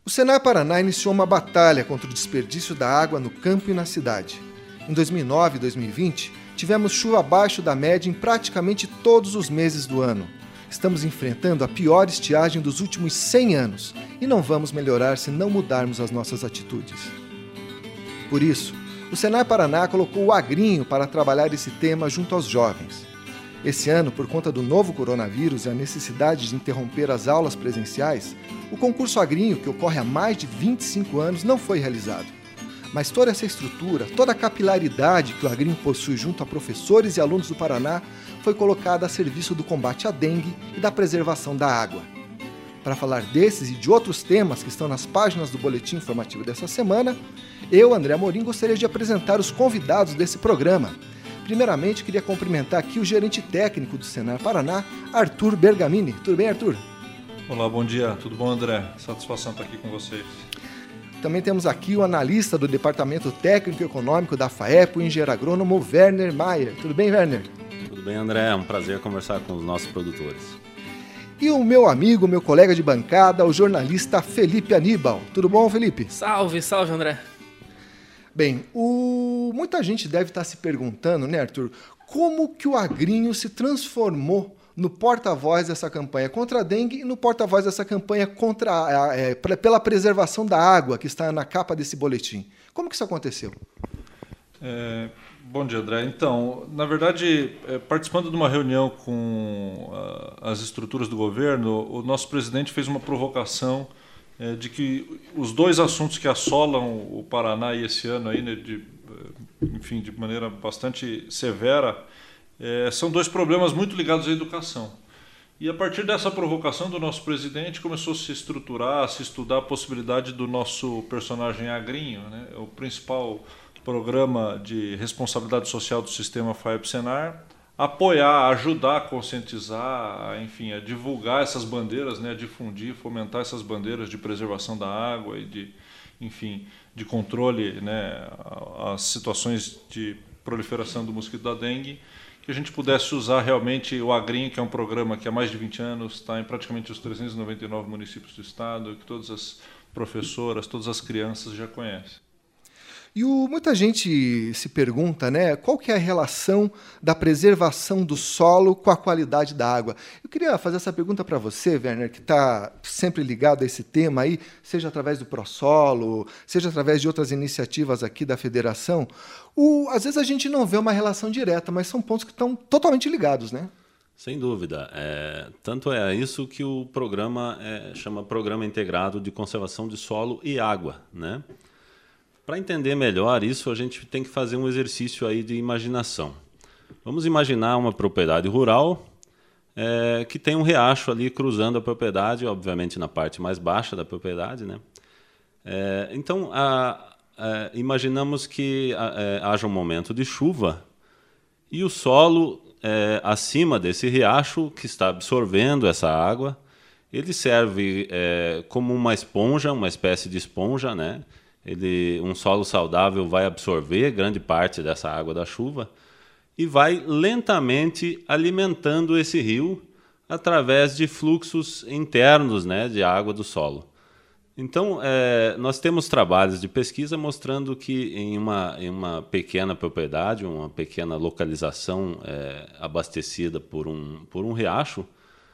O Senai Paraná iniciou uma batalha contra o desperdício da água no campo e na cidade. Em 2009 e 2020, tivemos chuva abaixo da média em praticamente todos os meses do ano. Estamos enfrentando a pior estiagem dos últimos 100 anos e não vamos melhorar se não mudarmos as nossas atitudes. Por isso, o Senai Paraná colocou o Agrinho para trabalhar esse tema junto aos jovens. Esse ano, por conta do novo coronavírus e a necessidade de interromper as aulas presenciais, o concurso Agrinho, que ocorre há mais de 25 anos, não foi realizado. Mas toda essa estrutura, toda a capilaridade que o Agrinho possui junto a professores e alunos do Paraná foi colocada a serviço do combate à dengue e da preservação da água. Para falar desses e de outros temas que estão nas páginas do boletim informativo dessa semana, eu, André Amorim, gostaria de apresentar os convidados desse programa. Primeiramente, queria cumprimentar aqui o gerente técnico do Senai Paraná, Arthur Bergamini. Tudo bem, Arthur? Olá, bom dia. Tudo bom, André? Satisfação estar aqui com vocês. Também temos aqui o analista do Departamento Técnico e Econômico da FAEP, o engenheiro agrônomo Werner Maier. Tudo bem, Werner? Tudo bem, André. É um prazer conversar com os nossos produtores. E o meu amigo, meu colega de bancada, o jornalista Felipe Aníbal. Tudo bom, Felipe? Salve, salve, André. Bem, muita gente deve estar se perguntando, né, Arthur, como que o Agrinho se transformou no porta-voz dessa campanha contra a dengue e no porta-voz dessa campanha pela preservação da água, que está na capa desse boletim. Como que isso aconteceu? Bom dia, André. Então, na verdade, participando de uma reunião com as estruturas do governo, o nosso presidente fez uma provocação de que os dois assuntos que assolam o Paraná e esse ano aí, né, de maneira bastante severa, são dois problemas muito ligados à educação. E a partir dessa provocação do nosso presidente começou a se estruturar, a se estudar a possibilidade do nosso personagem Agrinho, né, o principal programa de responsabilidade social do sistema FAEP-Senar, apoiar, ajudar a conscientizar, a divulgar essas bandeiras, né, a difundir, fomentar essas bandeiras de preservação da água e de controle, né, as situações de proliferação do mosquito da dengue, que a gente pudesse usar realmente o Agrinho, que é um programa que há mais de 20 anos está em praticamente os 399 municípios do estado, que todas as professoras, todas as crianças já conhecem. E muita gente se pergunta, né, qual que é a relação da preservação do solo com a qualidade da água? Eu queria fazer essa pergunta para você, Werner, que está sempre ligado a esse tema aí, seja através do ProSolo, seja através de outras iniciativas aqui da federação. Às vezes a gente não vê uma relação direta, mas são pontos que estão totalmente ligados, né? Sem dúvida. Tanto é isso que o programa chama Programa Integrado de Conservação de Solo e Água, né? Para entender melhor isso, a gente tem que fazer um exercício aí de imaginação. Vamos imaginar uma propriedade rural que tem um riacho ali cruzando a propriedade, obviamente na parte mais baixa da propriedade, né? Então, imaginamos que haja um momento de chuva e o solo acima desse riacho, que está absorvendo essa água, ele serve como uma esponja, uma espécie de esponja, né? Um solo saudável vai absorver grande parte dessa água da chuva e vai lentamente alimentando esse rio através de fluxos internos, né, de água do solo. Então, nós temos trabalhos de pesquisa mostrando que em uma pequena propriedade, uma pequena localização abastecida por um riacho,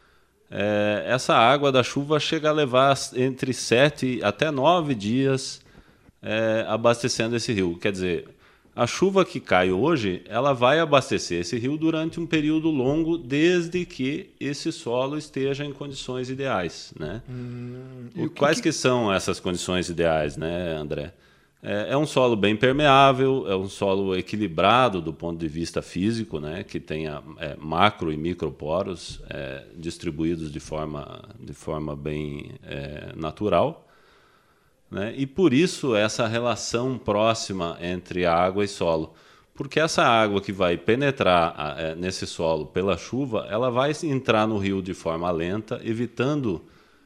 essa água da chuva chega a levar entre 7 até 9 dias abastecendo esse rio. Quer dizer, a chuva que cai hoje, ela vai abastecer esse rio durante um período longo, desde que esse solo esteja em condições ideais, né? Quais que são essas condições ideais, né, André? É um solo bem permeável, é um solo equilibrado do ponto de vista físico, né, que tenha macro e microporos distribuídos de forma bem natural. Né? E por isso essa relação próxima entre água e solo. Porque essa água que vai penetrar nesse solo pela chuva, ela vai entrar no rio de forma lenta, evitando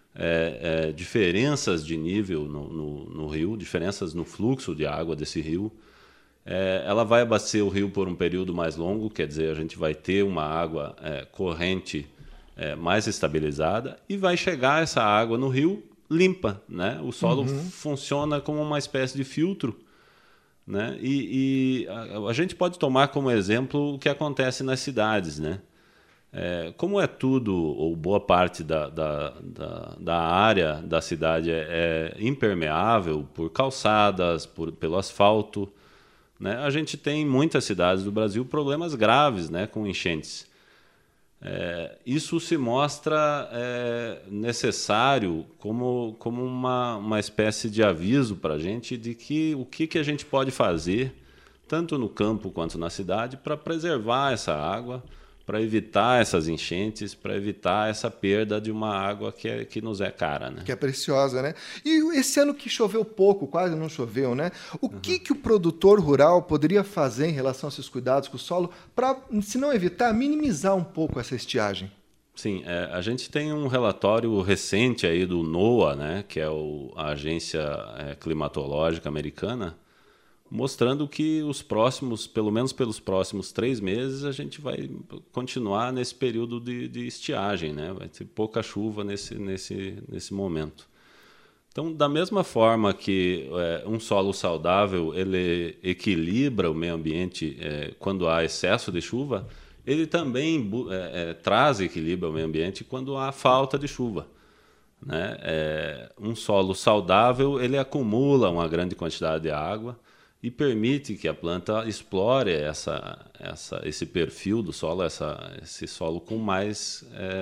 diferenças de nível no rio, diferenças no fluxo de água desse rio. Ela vai abastecer o rio por um período mais longo, quer dizer, a gente vai ter uma água corrente mais estabilizada e vai chegar essa água no rio limpa, né? O solo funciona como uma espécie de filtro, né? E a gente pode tomar como exemplo o que acontece nas cidades, né? Como é tudo, ou boa parte da área da cidade é impermeável por calçadas, pelo asfalto, né? A gente tem em muitas cidades do Brasil problemas graves, né, com enchentes. Isso se mostra necessário como uma espécie de aviso para a gente de que o que a gente pode fazer, tanto no campo quanto na cidade, para preservar essa água, para evitar essas enchentes, para evitar essa perda de uma água que nos é cara, né? Que é preciosa, né? E esse ano que choveu pouco, quase não choveu, né? O que o produtor rural poderia fazer em relação a esses cuidados com o solo para, se não evitar, minimizar um pouco essa estiagem? Sim, a gente tem um relatório recente aí do NOAA, né, que é a agência climatológica americana, mostrando que pelo menos pelos próximos 3 meses, a gente vai continuar nesse período de estiagem, né? Vai ter pouca chuva nesse momento. Então, da mesma forma que um solo saudável ele equilibra o meio ambiente quando há excesso de chuva, ele também traz equilíbrio ao meio ambiente quando há falta de chuva, né? Um solo saudável ele acumula uma grande quantidade de água e permite que a planta explore esse perfil do solo, esse solo com mais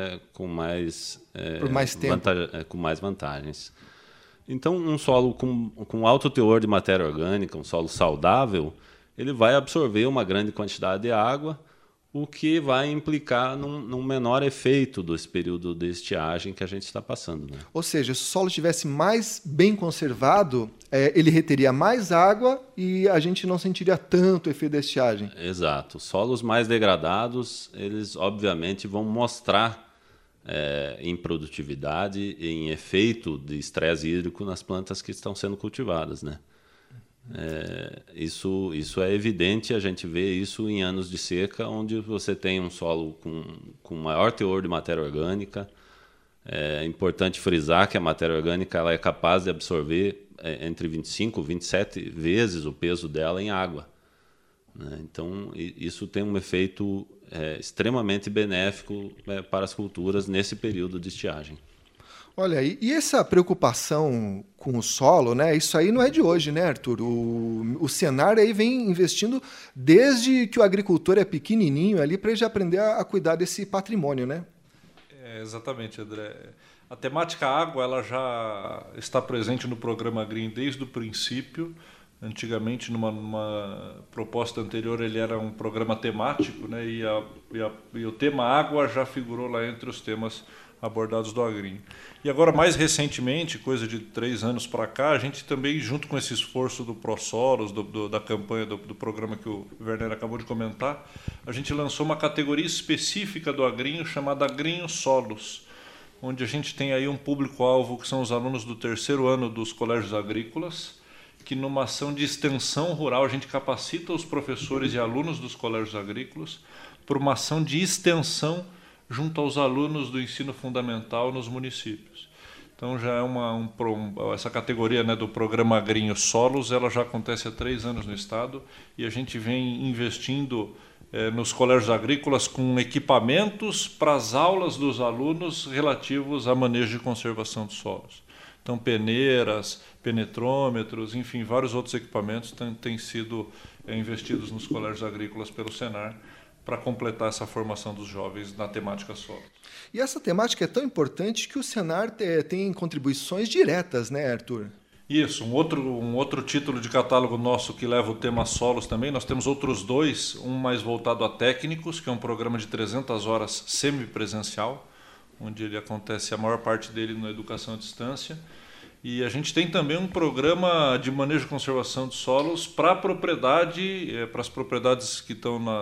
tempo. Com mais vantagens. Então, um solo com alto teor de matéria orgânica, um solo saudável, ele vai absorver uma grande quantidade de água, o que vai implicar num menor efeito desse período de estiagem que a gente está passando, né? Ou seja, se o solo estivesse mais bem conservado, ele reteria mais água e a gente não sentiria tanto o efeito da estiagem. Exato. Solos mais degradados, eles obviamente vão mostrar em produtividade e em efeito de estresse hídrico nas plantas que estão sendo cultivadas, né? Isso é evidente, a gente vê isso em anos de seca, onde você tem um solo com maior teor de matéria orgânica. É importante frisar que a matéria orgânica ela é capaz de absorver entre 25 e 27 vezes o peso dela em água, né? Então, isso tem um efeito extremamente benéfico para as culturas nesse período de estiagem. Olha, e essa preocupação com o solo, né? Isso aí não é de hoje, né, Arthur? O Senar aí vem investindo desde que o agricultor é pequenininho ali para ele já aprender a cuidar desse patrimônio, né? Exatamente, André. A temática água ela já está presente no programa Green desde o princípio. Antigamente, numa proposta anterior, ele era um programa temático, né? E o tema água já figurou lá entre os temas abordados do Agrinho. E agora, mais recentemente, coisa de 3 anos para cá, a gente também, junto com esse esforço do ProSolos, da campanha do programa que o Werner acabou de comentar, a gente lançou uma categoria específica do Agrinho chamada Agrinho Solos, onde a gente tem aí um público-alvo que são os alunos do 3º ano dos colégios agrícolas, que numa ação de extensão rural a gente capacita os professores e alunos dos colégios agrícolas por uma ação de extensão junto aos alunos do ensino fundamental nos municípios. Então já é essa categoria, né, do programa Agrinho Solos, ela já acontece há 3 anos no estado e a gente vem investindo nos colégios agrícolas com equipamentos para as aulas dos alunos relativos a manejo de conservação de solos. Então peneiras, penetrômetros, enfim, vários outros equipamentos têm sido investidos nos colégios agrícolas pelo Senar para completar essa formação dos jovens na temática solos. E essa temática é tão importante que o Senar tem contribuições diretas, né, Arthur? Isso, um outro título de catálogo nosso que leva o tema solos também. Nós temos outros 2, um mais voltado a técnicos, que é um programa de 300 horas semipresencial, onde ele acontece a maior parte dele na educação à distância. E a gente tem também um programa de manejo e conservação de solos para para as propriedades que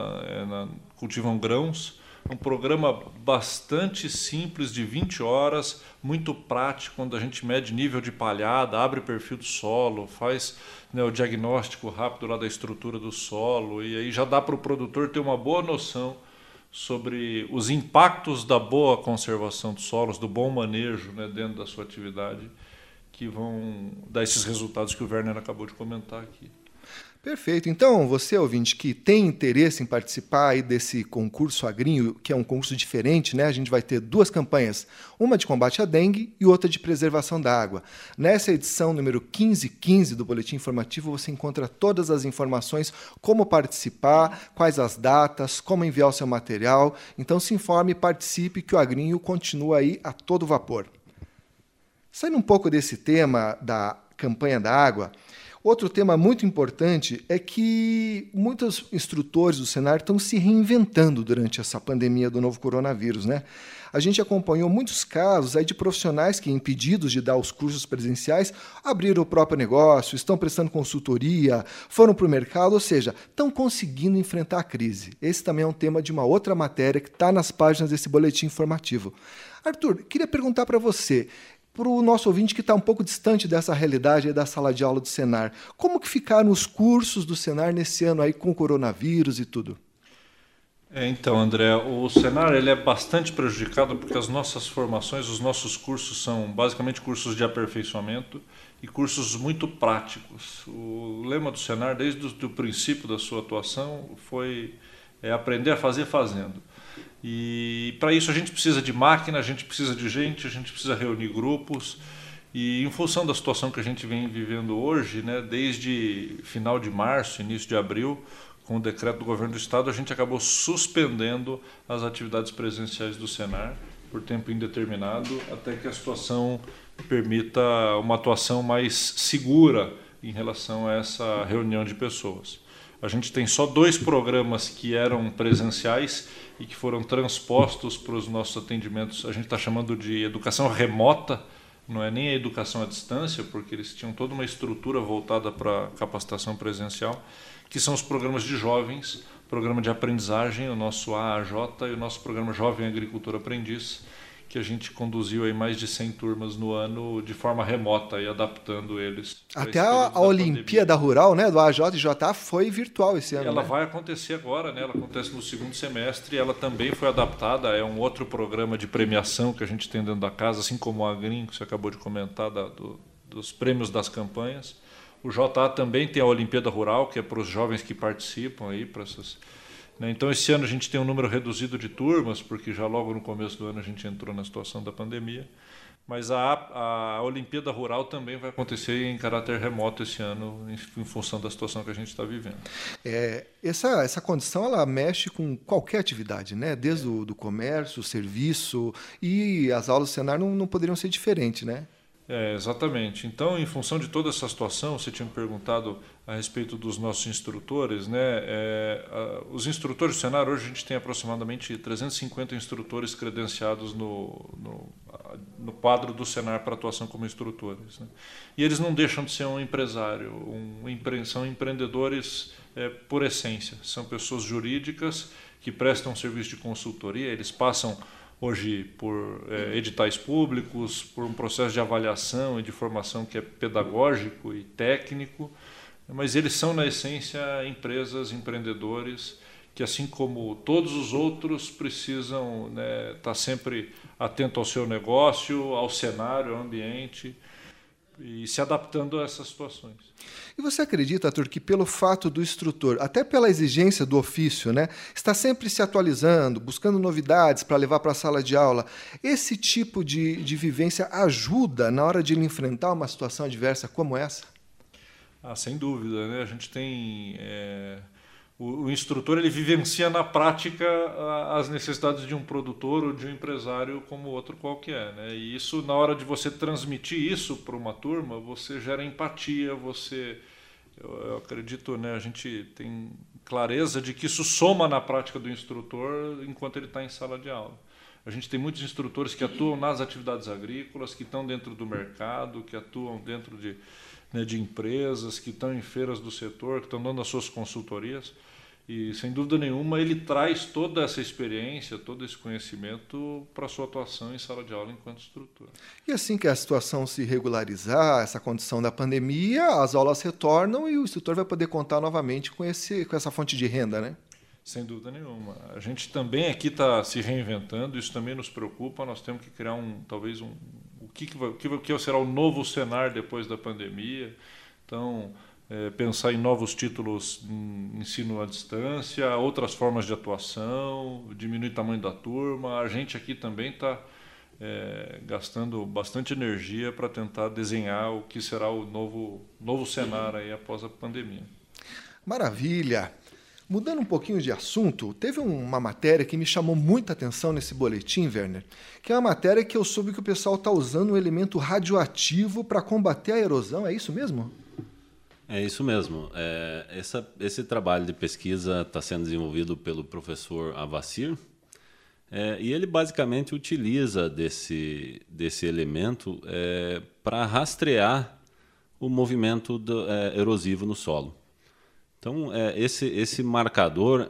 cultivam grãos. Um programa bastante simples, de 20 horas, muito prático, quando a gente mede nível de palhada, abre perfil do solo, faz, né, o diagnóstico rápido lá da estrutura do solo, e aí já dá para o produtor ter uma boa noção sobre os impactos da boa conservação dos solos, do bom manejo, né, dentro da sua atividade. que vão dar esses resultados que o Werner acabou de comentar aqui. Perfeito. Então, você, ouvinte, que tem interesse em participar aí desse concurso agrinho, que é um concurso diferente, né? A gente vai ter 2 campanhas, uma de combate à dengue e outra de preservação da água. Nessa edição número 1515 do Boletim Informativo, você encontra todas as informações, como participar, quais as datas, como enviar o seu material. Então, se informe e participe, que o agrinho continua aí a todo vapor. Saindo um pouco desse tema da campanha da água, outro tema muito importante é que muitos instrutores do Senar estão se reinventando durante essa pandemia do novo coronavírus, né? A gente acompanhou muitos casos aí de profissionais que, impedidos de dar os cursos presenciais, abriram o próprio negócio, estão prestando consultoria, foram para o mercado, ou seja, estão conseguindo enfrentar a crise. Esse também é um tema de uma outra matéria que está nas páginas desse boletim informativo. Arthur, queria perguntar para você, para o nosso ouvinte que está um pouco distante dessa realidade da sala de aula do Senar, como que ficaram os cursos do Senar nesse ano aí com o coronavírus e tudo? Então, André, o Senar ele é bastante prejudicado porque as nossas formações, os nossos cursos são basicamente cursos de aperfeiçoamento e cursos muito práticos. O lema do Senar, desde o princípio da sua atuação, foi aprender a fazer fazendo. E para isso a gente precisa de máquina, a gente precisa de gente, a gente precisa reunir grupos. E em função da situação que a gente vem vivendo hoje, né, desde final de março, início de abril, com o decreto do governo do estado, a gente acabou suspendendo as atividades presenciais do Senar por tempo indeterminado, até que a situação permita uma atuação mais segura em relação a essa reunião de pessoas. A gente tem só 2 programas que eram presenciais e que foram transpostos para os nossos atendimentos. A gente está chamando de educação remota, não é nem a educação à distância, porque eles tinham toda uma estrutura voltada para capacitação presencial, que são os programas de jovens, programa de aprendizagem, o nosso AAJ e o nosso programa Jovem Agricultor Aprendiz, que a gente conduziu aí mais de 100 turmas no ano de forma remota e adaptando eles. Até a Olimpíada Rural, né, do AJJA foi virtual esse ano. Ela vai acontecer agora, né? Ela acontece no segundo semestre e ela também foi adaptada. É um outro programa de premiação que a gente tem dentro da casa, assim como o Agrim, que você acabou de comentar, dos prêmios das campanhas. O JA também tem a Olimpíada Rural, que é para os jovens que participam aí, para essas. Então, esse ano a gente tem um número reduzido de turmas, porque já logo no começo do ano a gente entrou na situação da pandemia. Mas a Olimpíada Rural também vai acontecer em caráter remoto esse ano, em função da situação que a gente está vivendo. Essa condição ela mexe com qualquer atividade, né? Desde o comércio, o serviço, e as aulas do Senar não poderiam ser diferentes, né? Exatamente. Então, em função de toda essa situação, você tinha me perguntado a respeito dos nossos instrutores, né? Os instrutores do Senar, hoje a gente tem aproximadamente 350 instrutores credenciados no quadro do Senar para atuação como instrutores, né? E eles não deixam de ser um empresário, são empreendedores por essência, são pessoas jurídicas que prestam serviço de consultoria, eles passam hoje por editais públicos, por um processo de avaliação e de formação que é pedagógico e técnico, mas eles são, na essência, empresas, empreendedores, que, assim como todos os outros, precisam, né, estar sempre atento ao seu negócio, ao cenário, ao ambiente, e se adaptando a essas situações. E você acredita, Arthur, que pelo fato do instrutor, até pela exigência do ofício, né, está sempre se atualizando, buscando novidades para levar para a sala de aula, esse tipo de vivência ajuda na hora de ele enfrentar uma situação adversa como essa? Sem dúvida, né? A gente tem... O instrutor ele vivencia na prática as necessidades de um produtor ou de um empresário como outro qualquer, né? E isso, na hora de você transmitir isso para uma turma, você gera empatia, eu acredito, né, a gente tem clareza de que isso soma na prática do instrutor enquanto ele está em sala de aula. A gente tem muitos instrutores que atuam nas atividades agrícolas, que estão dentro do mercado, que atuam dentro de empresas, que estão em feiras do setor, que estão dando as suas consultorias. E, sem dúvida nenhuma, ele traz toda essa experiência, todo esse conhecimento para a sua atuação em sala de aula enquanto instrutor. E assim que a situação se regularizar, essa condição da pandemia, as aulas retornam e o instrutor vai poder contar novamente com essa fonte de renda, né? Sem dúvida nenhuma. A gente também aqui está se reinventando, isso também nos preocupa, nós temos que criar talvez o que será o novo cenário depois da pandemia. Então, pensar em novos títulos em ensino à distância, outras formas de atuação, diminuir o tamanho da turma. A gente aqui também está gastando bastante energia para tentar desenhar o que será o novo cenário aí após a pandemia. Maravilha! Mudando um pouquinho de assunto, teve uma matéria que me chamou muita atenção nesse boletim, Werner, que é uma matéria que eu soube que o pessoal está usando um elemento radioativo para combater a erosão, é isso mesmo? É isso mesmo. Esse trabalho de pesquisa está sendo desenvolvido pelo professor Avassir, e ele basicamente utiliza desse elemento para rastrear o movimento erosivo no solo. Então, esse marcador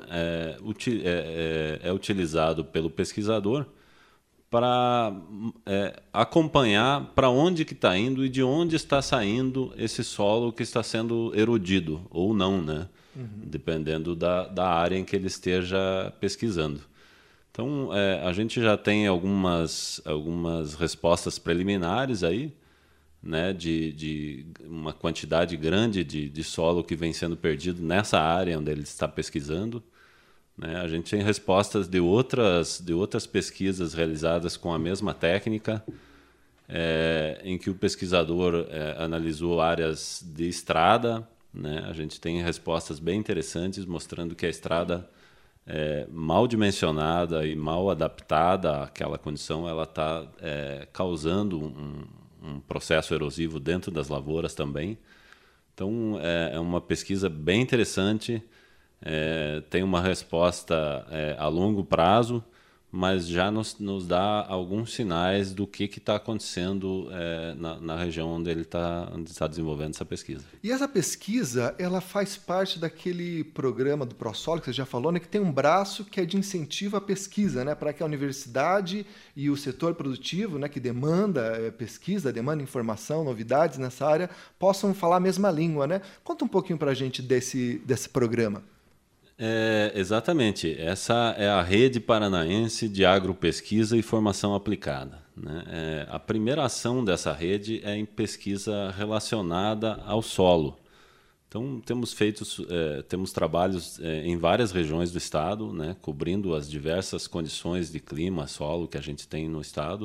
é utilizado pelo pesquisador para acompanhar para onde que está indo e de onde está saindo esse solo que está sendo erodido, ou não, né? Dependendo da área em que ele esteja pesquisando. Então, a gente já tem algumas respostas preliminares aí, né, de uma quantidade grande de solo que vem sendo perdido nessa área onde ele está pesquisando. Né? A gente tem respostas de outras pesquisas realizadas com a mesma técnica, em que o pesquisador analisou áreas de estrada. Né? A gente tem respostas bem interessantes mostrando que a estrada mal dimensionada e mal adaptada àquela condição, ela está causando um processo erosivo dentro das lavouras também. Então, é uma pesquisa bem interessante, tem uma resposta a longo prazo, mas já nos dá alguns sinais do que está acontecendo na região onde ele está desenvolvendo essa pesquisa. E essa pesquisa, ela faz parte daquele programa do ProSolo, que você já falou, né, que tem um braço que é de incentivo à pesquisa, né, para que a universidade e o setor produtivo, né, que demanda pesquisa, demanda informação, novidades nessa área, possam falar a mesma língua. Né? Conta um pouquinho para a gente desse programa. Exatamente. Essa é a Rede Paranaense de Agropesquisa e Formação Aplicada. Né? A primeira ação dessa rede é em pesquisa relacionada ao solo. Então, temos trabalhos em várias regiões do estado, né, cobrindo as diversas condições de clima, solo que a gente tem no estado,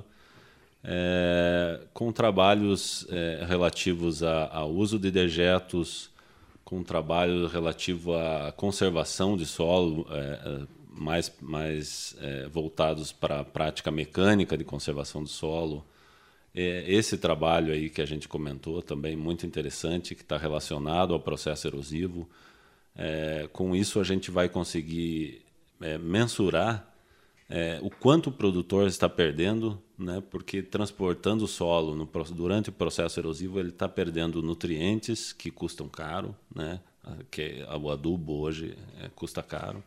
com trabalhos relativos ao uso de dejetos, com trabalho relativo à conservação de solo, mais voltados para a prática mecânica de conservação do solo. Esse trabalho aí que a gente comentou também, muito interessante, que está relacionado ao processo erosivo. Com isso, a gente vai conseguir mensurar o quanto o produtor está perdendo, né? Porque transportando o solo durante o processo erosivo, ele está perdendo nutrientes que custam caro, né? Que o adubo hoje custa caro.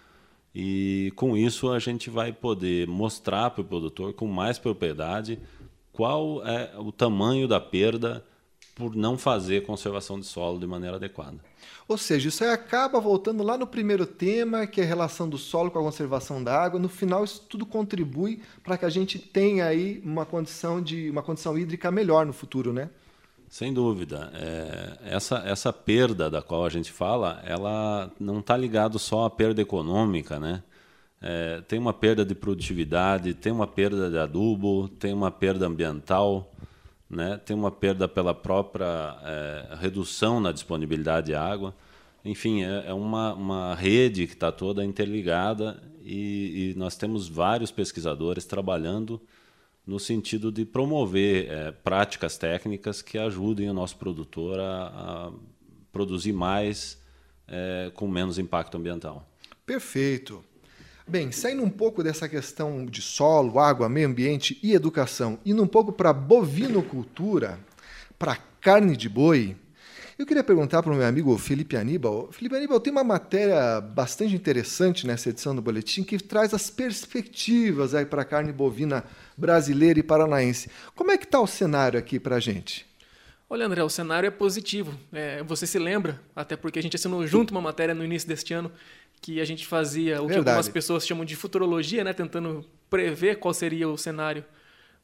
E com isso a gente vai poder mostrar para o produtor com mais propriedade qual é o tamanho da perda por não fazer conservação de solo de maneira adequada. Ou seja, isso aí acaba voltando lá no primeiro tema, que é a relação do solo com a conservação da água. No final, isso tudo contribui para que a gente tenha aí uma condição hídrica melhor no futuro, né? Sem dúvida. Essa perda da qual a gente fala, ela não está ligada só à perda econômica, né? Tem uma perda de produtividade, tem uma perda de adubo, tem uma perda ambiental, né? Tem uma perda pela própria redução na disponibilidade de água. Enfim, é uma rede que está toda interligada e nós temos vários pesquisadores trabalhando no sentido de promover práticas técnicas que ajudem o nosso produtor a produzir mais com menos impacto ambiental. Perfeito. Bem, saindo um pouco dessa questão de solo, água, meio ambiente e educação, indo um pouco para bovinocultura, para carne de boi, eu queria perguntar para o meu amigo Felipe Aníbal. Felipe Aníbal, tem uma matéria bastante interessante nessa edição do Boletim que traz as perspectivas para a carne bovina brasileira e paranaense. Como é que está o cenário aqui para a gente? Olha, André, o cenário é positivo. Você se lembra, até porque a gente assinou junto uma matéria no início deste ano, que a gente fazia o que algumas pessoas chamam de futurologia, né, tentando prever qual seria o cenário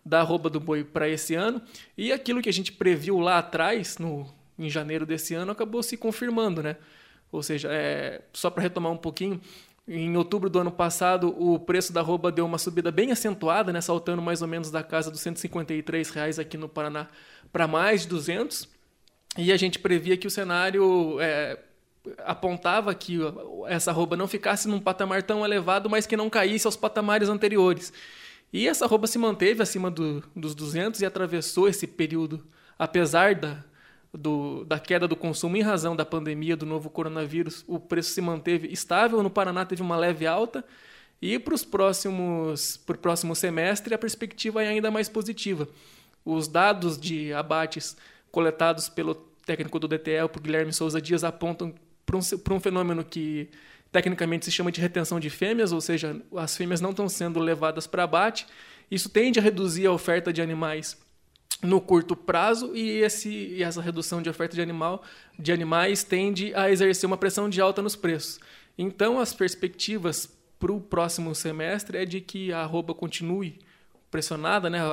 da arroba do boi para esse ano, e aquilo que a gente previu lá atrás, em janeiro desse ano, acabou se confirmando, né? Ou seja, só para retomar um pouquinho, em outubro do ano passado, o preço da arroba deu uma subida bem acentuada, né, saltando mais ou menos da casa dos R$ 153 aqui no Paraná para mais de 200, e a gente previa que o cenário apontava que essa arroba não ficasse num patamar tão elevado, mas que não caísse aos patamares anteriores. E essa arroba se manteve acima dos 200 e atravessou esse período, apesar da queda do consumo em razão da pandemia do novo coronavírus, o preço se manteve estável. No Paraná teve uma leve alta, e para o próximo semestre a perspectiva é ainda mais positiva. Os dados de abates coletados pelo técnico do DTE, por Guilherme Souza Dias, apontam para um fenômeno que tecnicamente se chama de retenção de fêmeas, ou seja, as fêmeas não estão sendo levadas para abate. Isso tende a reduzir a oferta de animais no curto prazo, e essa redução de oferta de animais tende a exercer uma pressão de alta nos preços. Então, as perspectivas para o próximo semestre é de que a arroba continue pressionada, né,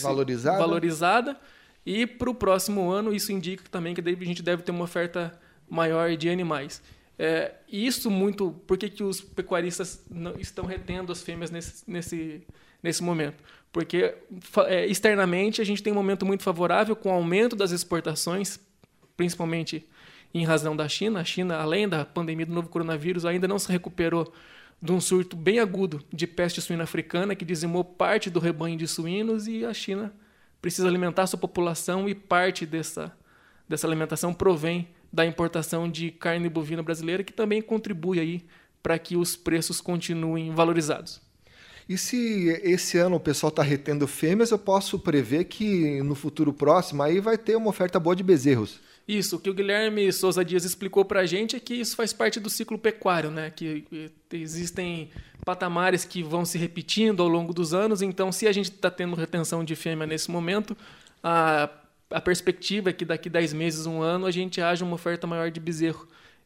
valorizada, e para o próximo ano isso indica também que a gente deve ter uma oferta maior de animais. Isso muito... Por que os pecuaristas não estão retendo as fêmeas nesse momento? Porque externamente a gente tem um momento muito favorável com o aumento das exportações, principalmente em razão da China. A China, além da pandemia do novo coronavírus, ainda não se recuperou de um surto bem agudo de peste suína africana que dizimou parte do rebanho de suínos, e a China precisa alimentar sua população, e parte dessa alimentação provém da importação de carne bovina brasileira, que também contribui aí para que os preços continuem valorizados. E se esse ano o pessoal está retendo fêmeas, eu posso prever que no futuro próximo aí vai ter uma oferta boa de bezerros? Isso, o que o Guilherme Souza Dias explicou para a gente é que isso faz parte do ciclo pecuário, né? Que existem patamares que vão se repetindo ao longo dos anos. Então, se a gente está tendo retenção de fêmea nesse momento, a perspectiva é que daqui 10 meses, um ano, a gente haja uma oferta maior de bezerro.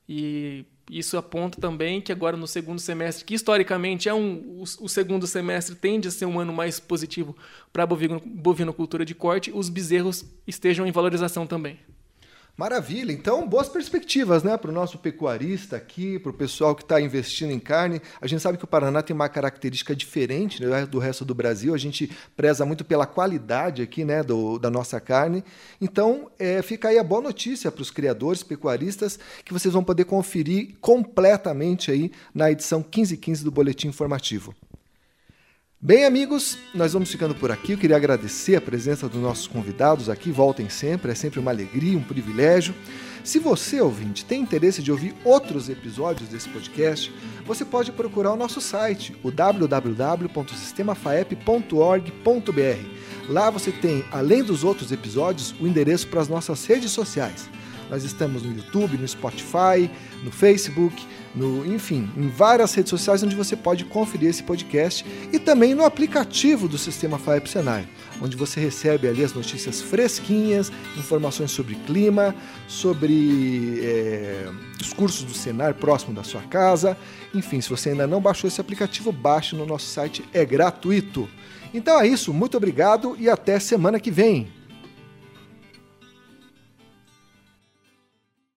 E isso aponta também que agora no segundo semestre, que historicamente o segundo semestre tende a ser um ano mais positivo para a bovinocultura de corte, os bezerros estejam em valorização também. Maravilha, então boas perspectivas, né, para o nosso pecuarista aqui, para o pessoal que está investindo em carne. A gente sabe que o Paraná tem uma característica diferente, né, do resto do Brasil. A gente preza muito pela qualidade aqui, né, da nossa carne. Então fica aí a boa notícia para os criadores, pecuaristas, que vocês vão poder conferir completamente aí na edição 1515 do Boletim Informativo. Bem, amigos, nós vamos ficando por aqui. Eu queria agradecer a presença dos nossos convidados aqui. Voltem sempre, é sempre uma alegria, um privilégio. Se você, ouvinte, tem interesse de ouvir outros episódios desse podcast, você pode procurar o nosso site, o www.sistemafaep.org.br. Lá você tem, além dos outros episódios, o endereço para as nossas redes sociais. Nós estamos no YouTube, no Spotify, no Facebook, enfim, em várias redes sociais onde você pode conferir esse podcast, e também no aplicativo do Sistema FAEP Senai, onde você recebe ali as notícias fresquinhas, informações sobre clima, sobre os cursos do Senar próximo da sua casa. Enfim, se você ainda não baixou esse aplicativo, baixe no nosso site, é gratuito. Então é isso, muito obrigado e até semana que vem.